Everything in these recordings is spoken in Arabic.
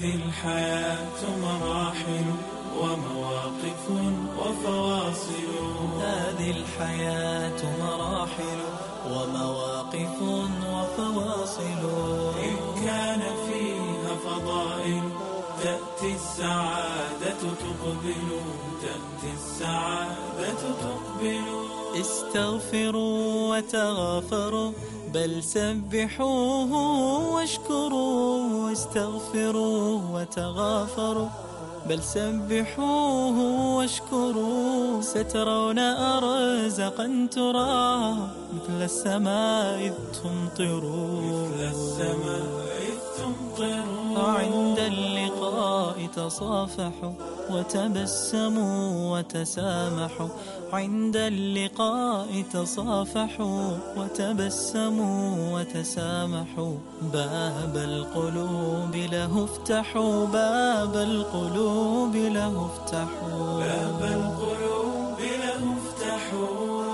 هذه الحياة مراحل ومواقف وفواصل. هذه الحياة مراحل ومواقف وفواصل. إن كان فيها فضائل تأتي السعادة تقبل، تأتي السعادة تقبل. استغفروا وتغافروا بل سبحوه واشكروا. استغفروا وتغافروا بل سبحوه واشكروا. سترون أرزقا ترى مثل السماء إذ تمطر. مثل السماء إذ تمطر. عند اللقاء تصافحوا وتبسموا وتسامحوا. عند اللقاء تصافحوا وتبسموا وتسامحوا. باب القلوب له افتحوا. باب القلوب له افتحوا. باب القلوب له افتحوا.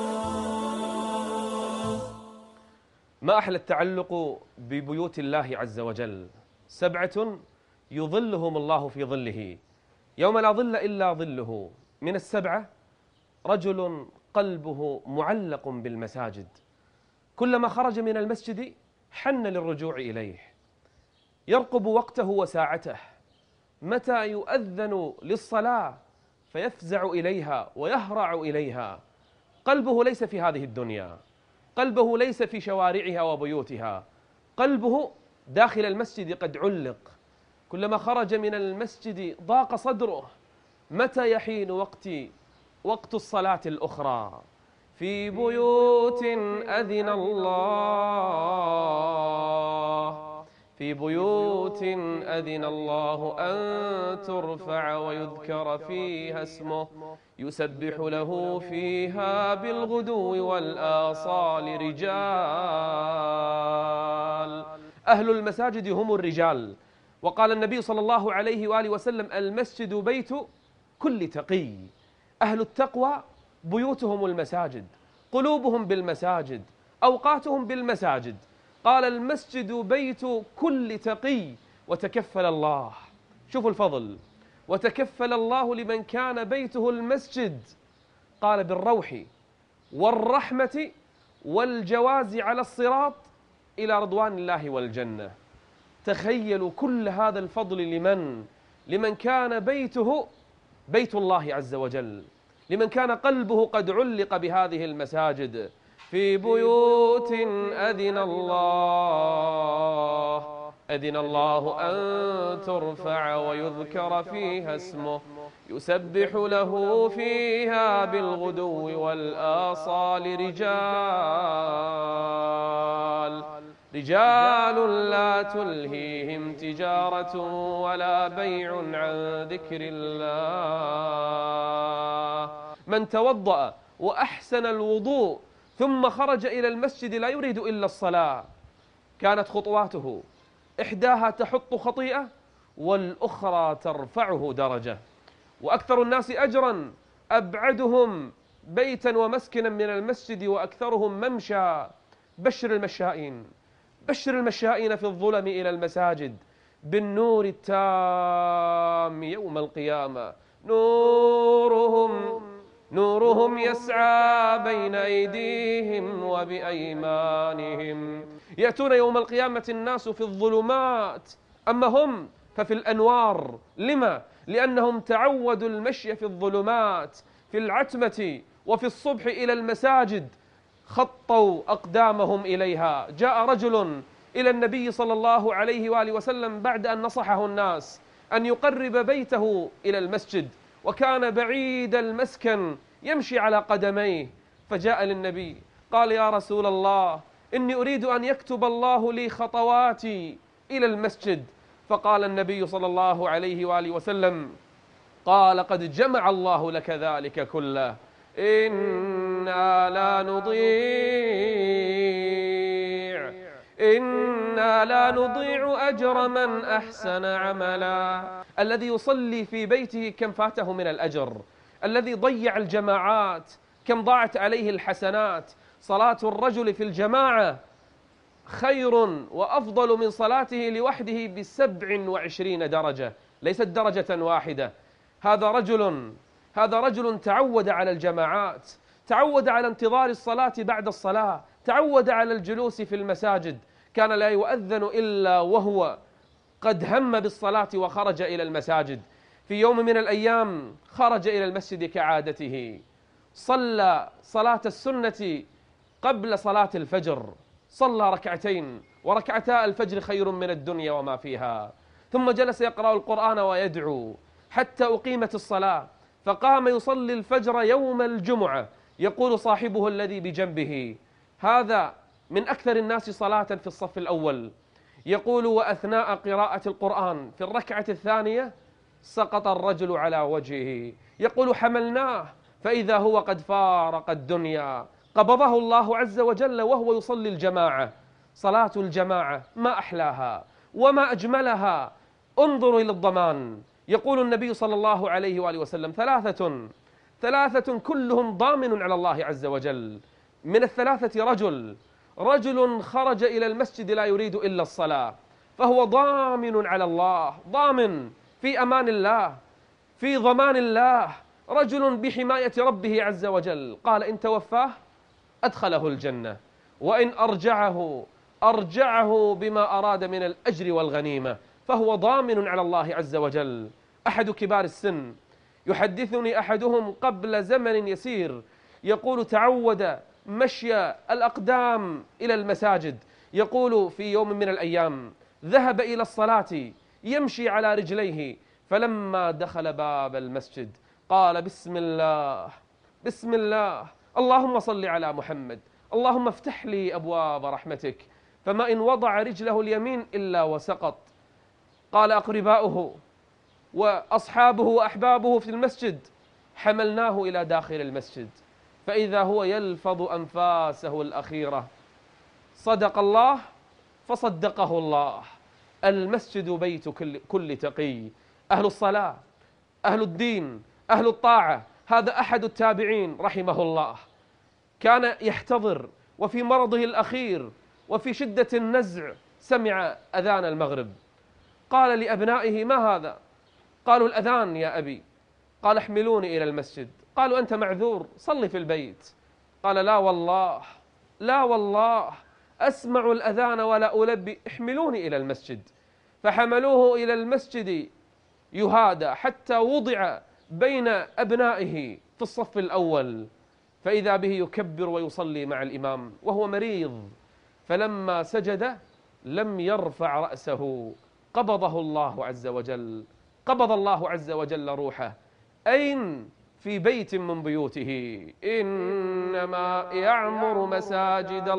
ما أحلى التعلق ببيوت الله عز وجل. 7 يظلهم الله في ظله يوم لا ظل إلا ظله. من 7 رجل قلبه معلق بالمساجد، كلما خرج من المسجد حن للرجوع إليه، يرقب وقته وساعته، متى يؤذن للصلاة فيفزع إليها ويهرع إليها. قلبه ليس في هذه الدنيا، قلبه ليس في شوارعها وبيوتها، قلبه داخل المسجد قد علق. كلما خرج من المسجد ضاق صدره، متى يحين وقت الصلاة الأخرى. في بيوت أذن الله، في بيوت أذن الله أن ترفع ويذكر فيها اسمه يسبح له فيها بالغدو والآصال رجال. أهل المساجد هم الرجال. وقال النبي صلى الله عليه وآله وسلم: المسجد بيت كل تقي. أهل التقوى بيوتهم المساجد، قلوبهم بالمساجد، أوقاتهم بالمساجد. قال: المسجد بيت كل تقي. وتكفل الله، شوفوا الفضل، وتكفل الله لمن كان بيته المسجد، قال: بالروح والرحمة والجواز على الصراط إلى رضوان الله والجنة. تخيلوا كل هذا الفضل لمن كان بيته بيت الله عز وجل، لمن كان قلبه قد علق بهذه المساجد. في بيوت أذن الله أن ترفع ويذكر فيها اسمه يسبح له فيها بالغدو والآصال رجال لا تلهيهم تجارة ولا بيع عن ذكر الله. من توضأ وأحسن الوضوء ثم خرج إلى المسجد لا يريد إلا الصلاة، كانت خطواته إحداها تحط خطيئة والأخرى ترفعه درجة. وأكثر الناس أجرا أبعدهم بيتا ومسكنا من المسجد وأكثرهم ممشى. بشر المشائين في الظلم إلى المساجد بالنور التام يوم القيامة. نورهم يسعى بين أيديهم وبأيمانهم. يأتون يوم القيامة الناس في الظلمات، أما هم ففي الأنوار. لما؟ لأنهم تعودوا المشي في الظلمات في العتمة وفي الصبح إلى المساجد، خطوا أقدامهم إليها. جاء رجل إلى النبي صلى الله عليه وآله وسلم بعد أن نصحه الناس أن يقرب بيته إلى المسجد، وكان بعيد المسكن يمشي على قدميه، فجاء للنبي قال: يا رسول الله، إني أريد أن يكتب الله لي خطواتي إلى المسجد. فقال النبي صلى الله عليه وآله وسلم: قال: قد جمع الله لك ذلك كله. إنا لا نضيع أجر من أحسن عملا. الذي يصلي في بيته كم فاته من الأجر، الذي ضيع الجماعات كم ضاعت عليه الحسنات. صلاة الرجل في الجماعة خير وأفضل من صلاته لوحده ب27 درجة، ليست درجة واحدة. هذا رجل تعود على الجماعات، تعود على انتظار الصلاة بعد الصلاة، تعود على الجلوس في المساجد، كان لا يؤذن إلا وهو قد هم بالصلاة وخرج إلى المساجد. في يوم من الأيام خرج إلى المسجد كعادته، صلى صلاة السنة قبل صلاة الفجر، صلى ركعتين، وركعتا الفجر خير من الدنيا وما فيها، ثم جلس يقرأ القرآن ويدعو حتى أقيمت الصلاة، فقام يصلي الفجر يوم الجمعة. يقول صاحبه الذي بجنبه: هذا من أكثر الناس صلاة في الصف الأول. يقول: وأثناء قراءة القرآن في الركعة الثانية سقط الرجل على وجهه. يقول: حملناه فإذا هو قد فارق الدنيا، قبضه الله عز وجل وهو يصلي الجماعة. صلاة الجماعة ما أحلاها وما أجملها. انظروا إلى الضمان. يقول النبي صلى الله عليه وآله وسلم: ثلاثة كلهم ضامن على الله عز وجل. من الثلاثة رجل خرج إلى المسجد لا يريد إلا الصلاة، فهو ضامن على الله، ضامن في أمان الله، في ضمان الله، رجل بحماية ربه عز وجل. قال: إن توفاه أدخله الجنة، وإن أرجعه بما أراد من الأجر والغنيمة، فهو ضامن على الله عز وجل. أحد كبار السن يحدثني أحدهم قبل زمن يسير، يقول: تعود مشي الأقدام إلى المساجد. يقول: في يوم من الأيام ذهب إلى الصلاة يمشي على رجليه، فلما دخل باب المسجد قال: بسم الله بسم الله، اللهم صل على محمد، اللهم افتح لي أبواب رحمتك. فما إن وضع رجله اليمين إلا وسقط. قال أقرباؤه وأصحابه وأحبابه في المسجد: حملناه إلى داخل المسجد، فإذا هو يلفظ أنفاسه الأخيرة. صدق الله فصدقه الله. المسجد بيت كل تقي، أهل الصلاة، أهل الدين، أهل الطاعة. هذا أحد التابعين رحمه الله، كان يحتضر وفي مرضه الأخير وفي شدة النزع سمع أذان المغرب، قال لأبنائه: ما هذا؟ قالوا: الأذان يا أبي. قال: احملوني إلى المسجد. قالوا: أنت معذور، صلي في البيت. قال: لا والله، لا والله، أسمع الأذان ولا ألبي، احملوني إلى المسجد. فحملوه إلى المسجد يهادى حتى وضع بين أبنائه في الصف الأول، فإذا به يكبر ويصلي مع الإمام وهو مريض. فلما سجد لم يرفع رأسه، قبضه الله عز وجل، قبض الله عز وجل روحه. أين؟ في بيت من بيوته. إنما يعمر مساجد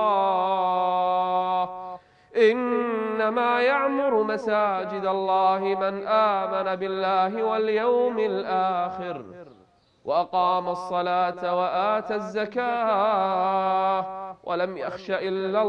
الله، إنما يعمر مساجد الله من آمن بالله واليوم الآخر وأقام الصلاة وآتى الزكاة ولم يخش إلا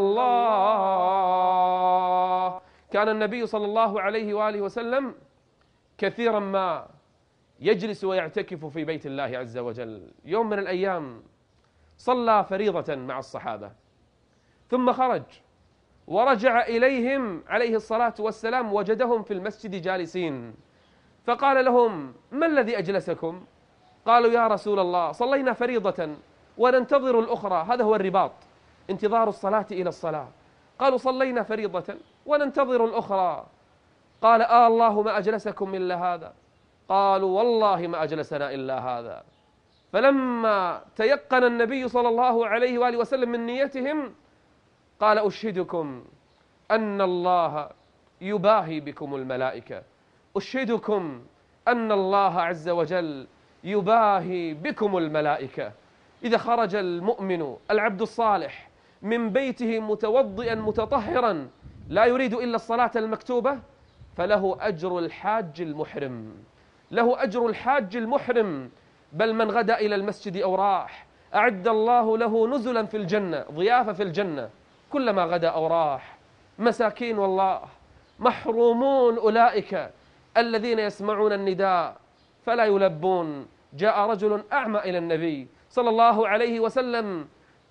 الله. كان النبي صلى الله عليه وآله وسلم كثيرا ما يجلس ويعتكف في بيت الله عز وجل. يوم من الأيام صلى فريضة مع الصحابة، ثم خرج ورجع إليهم عليه الصلاة والسلام، وجدهم في المسجد جالسين، فقال لهم: ما الذي أجلسكم؟ قالوا: يا رسول الله، صلينا فريضة وننتظر الأخرى، هذا هو الرباط، انتظار الصلاة إلى الصلاة. قالوا: صلينا فريضة وننتظر الأخرى. قال: الله ما أجلسكم إلا هذا؟ قالوا: والله ما أجلسنا إلا هذا. فلما تيقن النبي صلى الله عليه وآله وسلم من نيتهم قال: أشهدكم أن الله يباهي بكم الملائكة، أشهدكم أن الله عز وجل يباهي بكم الملائكة. إذا خرج المؤمن العبد الصالح من بيته متوضئا متطهرا لا يريد إلا الصلاة المكتوبة، فله أجر الحاج المحرم، له أجر الحاج المحرم. بل من غدا إلى المسجد أو راح أعد الله له نزلا في الجنة، ضيافة في الجنة كلما غدا أو راح. مساكين والله، محرومون أولئك الذين يسمعون النداء فلا يلبون. جاء رجل أعمى إلى النبي صلى الله عليه وسلم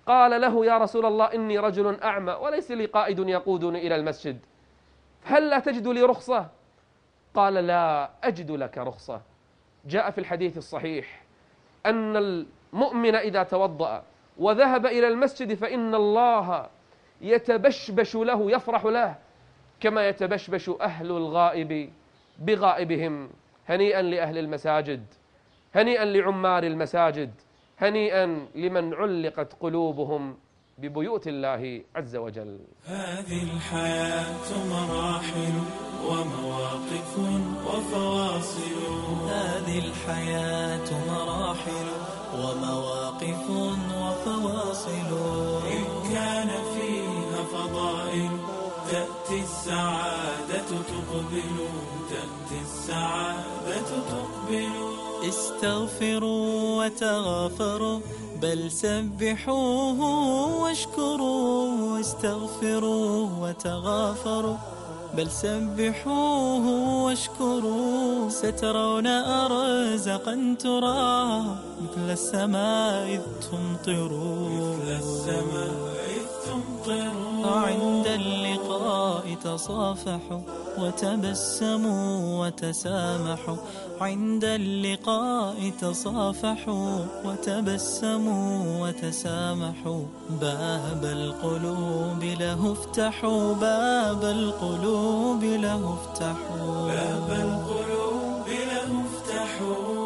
قال له يا رسول الله إني رجل أعمى وليس لي قائد يقودني إلى المسجد، هل لا تجد لي رخصة؟ قال لا أجد لك رخصة. جاء في الحديث الصحيح أن المؤمن إذا توضأ وذهب إلى المسجد فإن الله يتبشبش له، يفرح له كما يتبشبش أهل الغائب بغائبهم. هنيئا لأهل المساجد، هنيئا لعمار المساجد، هنيئا لمن علقت قلوبهم ببيوت الله عز وجل. هذه الحياة مراحل ومواقف وفواصل، هذه الحياة مراحل ومواقف وفواصل، إن كان فيها فضائل تأتي السعادة تقبل، تأتي السعادة تقبل. استغفروا وتغافروا بل سبحوه واشكروا، استغفروا وتغافروا بل سبحوه واشكروا، سترون أرزقا ترى مثل السماء إذ تمطروا، مثل السماء إذ تمطروا. عند اللقاء تصافحوا وتبسموا وتسامحوا، عند اللقاء تصافحوا وتبسموا وتسامحوا، باب القلوب له افتحوا، باب القلوب له افتحوا، باب القلوب له افتحوا.